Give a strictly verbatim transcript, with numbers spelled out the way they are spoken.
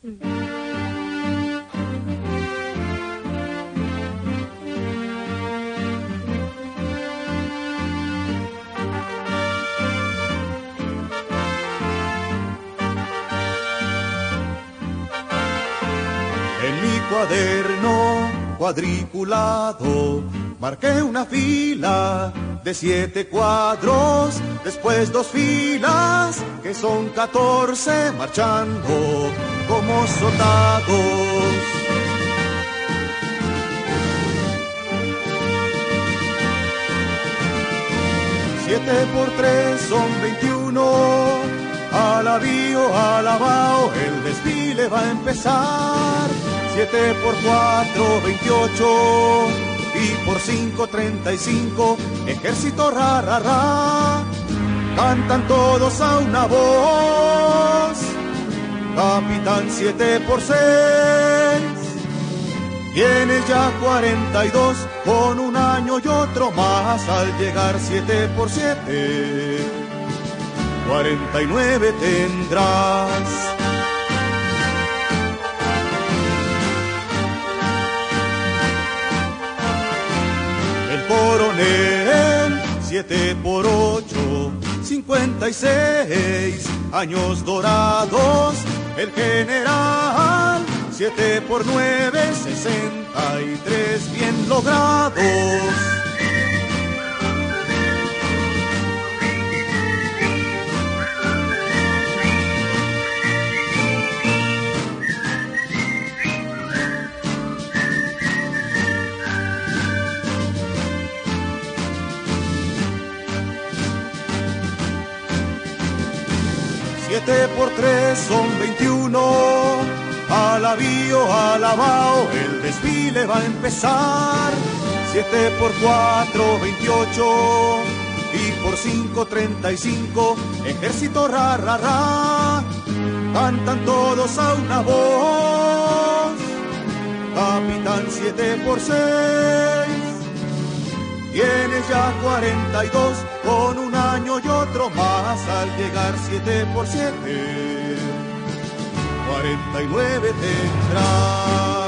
En mi cuaderno cuadriculado marqué una fila de siete cuadros, después dos filas que son catorce marchando como soldados. Siete por tres son veintiuno, alabío, alabao, el desfile va a empezar. Siete por cuatro, veintiocho, y por cinco, treinta y cinco, ejército ra, ra, ra. Cantan todos a una voz, capitán siete por seis. Tienes ya cuarenta y dos, con un año y otro más, al llegar siete por siete, cuarenta y nueve tendrás. Coronel, siete por ocho, cincuenta y seis años dorados. El general, siete por nueve, sesenta y tres bien logrados. Siete por tres son veintiuno, alabío, alabao, el desfile va a empezar. Siete por cuatro, veintiocho, y por cinco, treinta y cinco, ejército ra, ra, ra. Cantan todos a una voz, capitán siete por seis. Tienes ya cuarenta y dos, con un año y otro más, al llegar siete por siete, cuarenta y nueve tendrás.